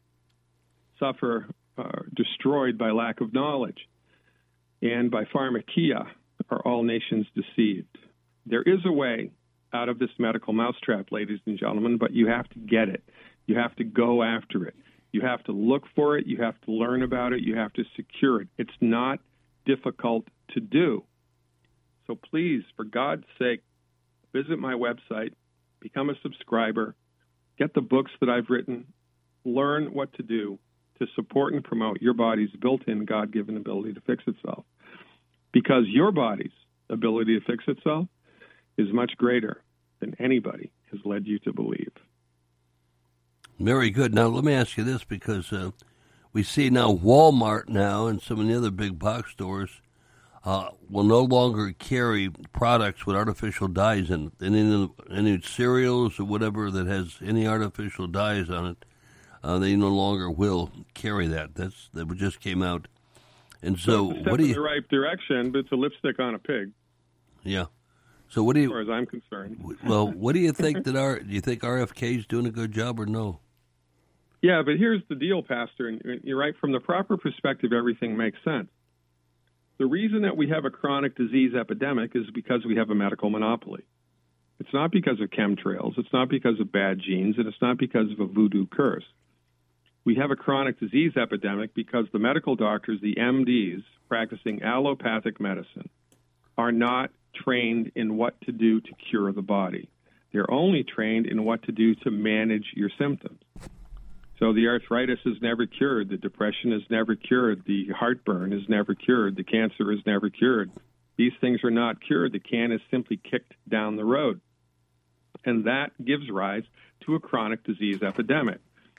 suffer, uh, destroyed by lack of knowledge? And by pharmakia are all nations deceived. There is a way out of this medical mousetrap, ladies and gentlemen, but you have to get it. You have to go after it. You have to look for it. You have to learn about it. You have to secure it. It's not difficult to do. So please, for God's sake, visit my website, become a subscriber, get the books that I've written, learn what to do to support and promote your body's built-in God-given ability to fix itself. Because your body's ability to fix itself is much greater than anybody has led you to believe. Very good. Now, let me ask you this, because uh, we see now Walmart now and some of the other big box stores uh, will no longer carry products with artificial dyes in it. Any, any cereals or whatever that has any artificial dyes on it, uh, they no longer will carry that. That's that just came out. And so, it's a step what do you? in the right direction, but it's a lipstick on a pig. Yeah. So what do you? As far as I'm concerned. Well, what do you think that our? Do you think R F K is doing a good job or no? Yeah, but here's the deal, Pastor, and you're right. From the proper perspective, everything makes sense. The reason that we have a chronic disease epidemic is because we have a medical monopoly. It's not because of chemtrails. It's not because of bad genes, and it's not because of a voodoo curse. We have a chronic disease epidemic because the medical doctors, the M Ds, practicing allopathic medicine, are not trained in what to do to cure the body. They're only trained in what to do to manage your symptoms. So the arthritis is never cured, the depression is never cured, the heartburn is never cured, the cancer is never cured. These things are not cured. The can is simply kicked down the road. And that gives rise to a chronic disease epidemic.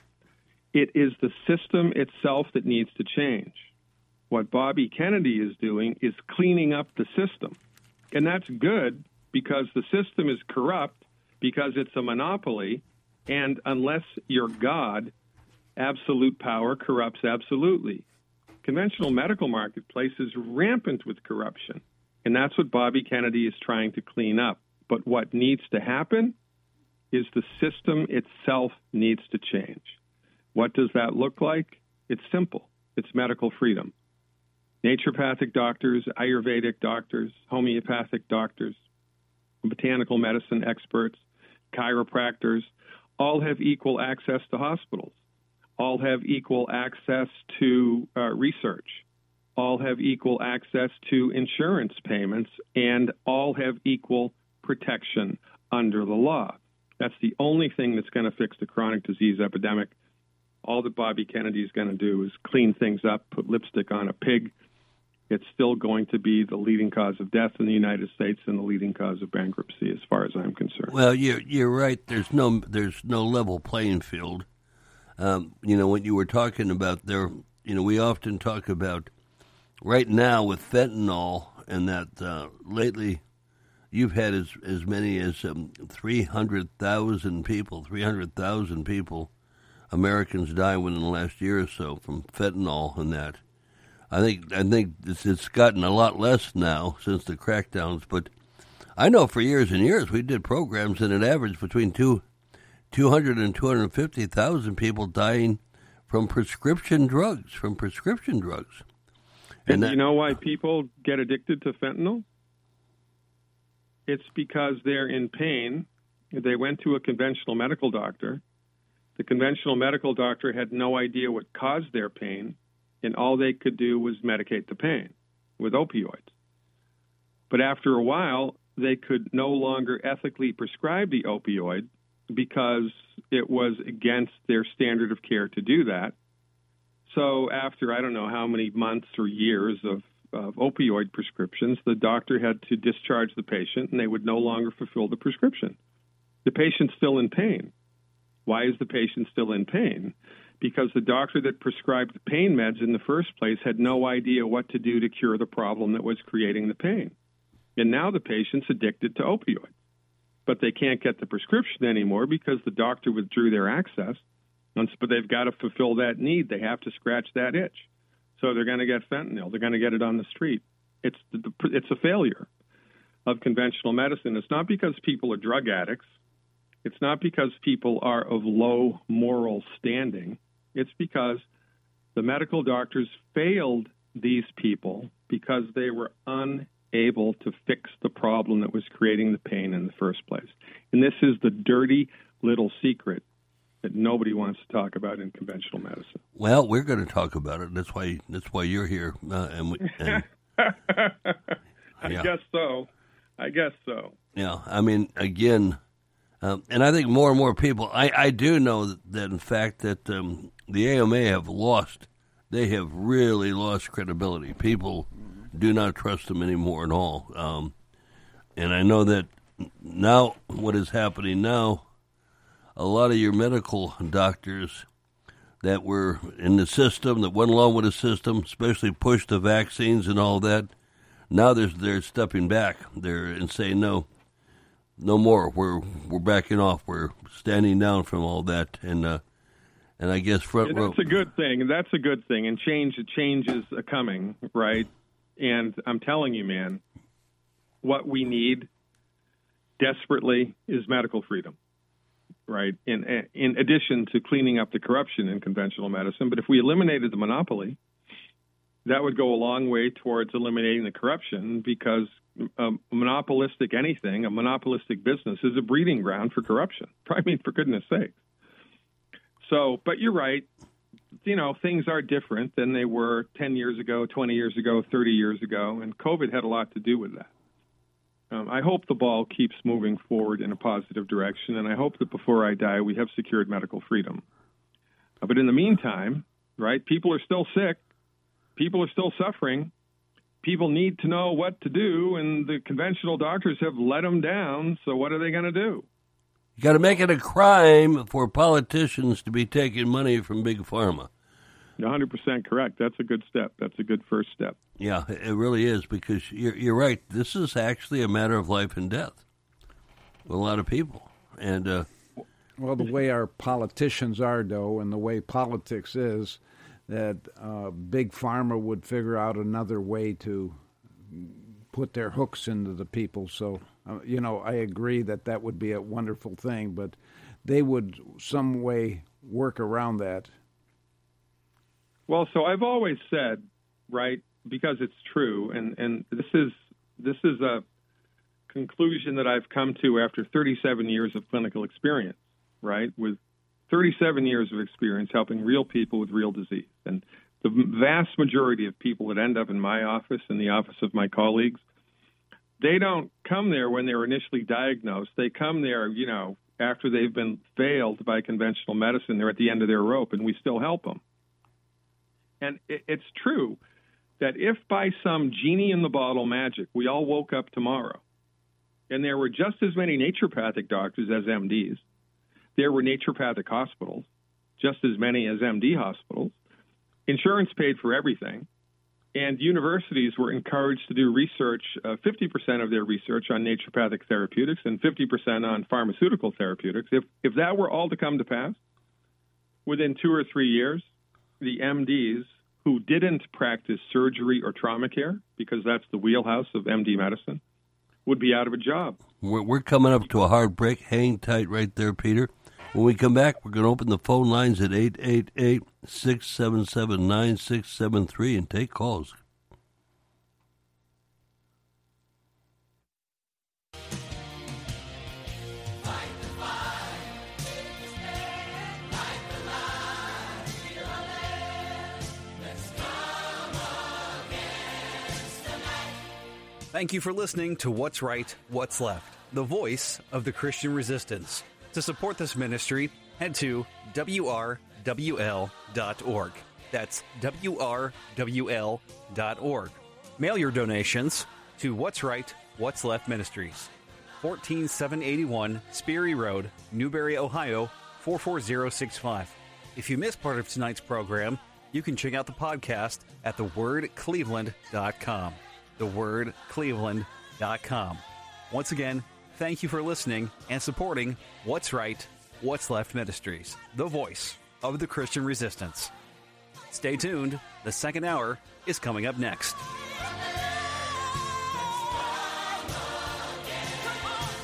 It is the system itself that needs to change. What Bobby Kennedy is doing is cleaning up the system. And that's good because the system is corrupt, because it's a monopoly, and unless you're God, absolute power corrupts absolutely. Conventional medical marketplace is rampant with corruption, and that's what Bobby Kennedy is trying to clean up. But what needs to happen is the system itself needs to change. What does that look like? It's simple. It's medical freedom. Naturopathic doctors, Ayurvedic doctors, homeopathic doctors, botanical medicine experts, chiropractors, all have equal access to hospitals, all have equal access to uh, research, all have equal access to insurance payments, and all have equal protection under the law. That's the only thing that's going to fix the chronic disease epidemic. All that Bobby Kennedy is going to do is clean things up, put lipstick on a pig. It's still going to be the leading cause of death in the United States and the leading cause of bankruptcy, as far as I'm concerned. Well, you're you're right. There's no there's no level playing field. Um, you know, when you were talking about there, you know, we often talk about right now with fentanyl, and that uh, lately you've had as as many as um, three hundred thousand people, three hundred thousand people, Americans die within the last year or so from fentanyl and that. I think I think it's, it's gotten a lot less now since the crackdowns, but I know for years and years we did programs and it averaged between two, two hundred and two hundred fifty thousand people dying from prescription drugs, from prescription drugs. And, and that, you know why people get addicted to fentanyl? It's because they're in pain. They went to a conventional medical doctor. The conventional medical doctor had no idea what caused their pain, and all they could do was medicate the pain with opioids. But after a while, they could no longer ethically prescribe the opioid because it was against their standard of care to do that. So after I don't know how many months or years of, of opioid prescriptions, the doctor had to discharge the patient, and they would no longer fulfill the prescription. The patient's still in pain. Why is the patient still in pain? because the doctor that prescribed the pain meds in the first place had no idea what to do to cure the problem that was creating the pain. And now the patient's addicted to opioids, but they can't get the prescription anymore because the doctor withdrew their access. But they've got to fulfill that need. They have to scratch that itch. So they're going to get fentanyl. They're going to get it on the street. It's the, it's a failure of conventional medicine. It's not because people are drug addicts. It's not because people are of low moral standing. It's because the medical doctors failed these people because they were unable to fix the problem that was creating the pain in the first place. And this is the dirty little secret that nobody wants to talk about in conventional medicine. Well, we're going to talk about it. That's why that's why you're here. Uh, and, we, and I yeah. guess so. I guess so. Yeah, I mean, again, um, and I think more and more people, I, I do know that, that, in fact, that um, the A M A have lost, they have really lost credibility. People do not trust them anymore at all. Um, and I know that now what is happening now, a lot of your medical doctors that were in the system, that went along with the system, especially pushed the vaccines and all that, now they're, they're stepping back. They're and saying, no, no more. We're we're backing off. We're standing down from all that. And uh, and I guess front yeah, row. That's a good thing. That's a good thing. And change, change is coming, right? And I'm telling you, man, what we need desperately is medical freedom. Right, in in addition to cleaning up the corruption in conventional medicine. But if we eliminated the monopoly, that would go a long way towards eliminating the corruption, because a monopolistic anything, a monopolistic business, is a breeding ground for corruption. I mean, for goodness sake. So, but you're right. You know, things are different than they were ten years ago, twenty years ago, thirty years ago, and COVID had a lot to do with that. Um, I hope the ball keeps moving forward in a positive direction, and I hope that before I die, we have secured medical freedom. Uh, but in the meantime, right, people are still sick. People are still suffering. People need to know what to do, and the conventional doctors have let them down, so what are they going to do? You got to make it a crime for politicians to be taking money from Big Pharma. one hundred percent correct. That's a good step. That's a good first step. Yeah, it really is, because you're, you're right. This is actually a matter of life and death with a lot of people. And uh, well, the way our politicians are, though, and the way politics is, that uh, Big Pharma would figure out another way to put their hooks into the people. So, uh, you know, I agree that that would be a wonderful thing, but they would some way work around that. Well, so I've always said, right, because it's true, and, and this is this is a conclusion that I've come to after thirty-seven years of clinical experience, right, with thirty-seven years of experience helping real people with real disease. And the vast majority of people that end up in my office and the office of my colleagues, they don't come there when they're initially diagnosed. They come there, you know, after they've been failed by conventional medicine. They're at the end of their rope, and we still help them. And it's true that if by some genie-in-the-bottle magic we all woke up tomorrow and there were just as many naturopathic doctors as M Ds, there were naturopathic hospitals, just as many as M D hospitals, insurance paid for everything, and universities were encouraged to do research, uh, fifty percent of their research on naturopathic therapeutics and fifty percent on pharmaceutical therapeutics. If, if that were all to come to pass, within two or three years, the M Ds who didn't practice surgery or trauma care, because that's the wheelhouse of M D medicine, would be out of a job. We're, we're coming up to a hard break. Hang tight right there, Peter. When we come back, we're going to open the phone lines at eight eight eight, six seven seven, nine six seven three and take calls. Thank you for listening to What's Right, What's Left, the voice of the Christian resistance. To support this ministry, head to W R W L dot org. That's W R W L dot org. Mail your donations to What's Right, What's Left Ministries, fourteen seven eighty-one Sperry Road, Newberry, Ohio, four four zero six five. If you missed part of tonight's program, you can check out the podcast at the word cleveland dot com. the word cleveland dot com. Once again, thank you for listening and supporting What's Right, What's Left Ministries, the voice of the Christian resistance. Stay tuned. The second hour is coming up next.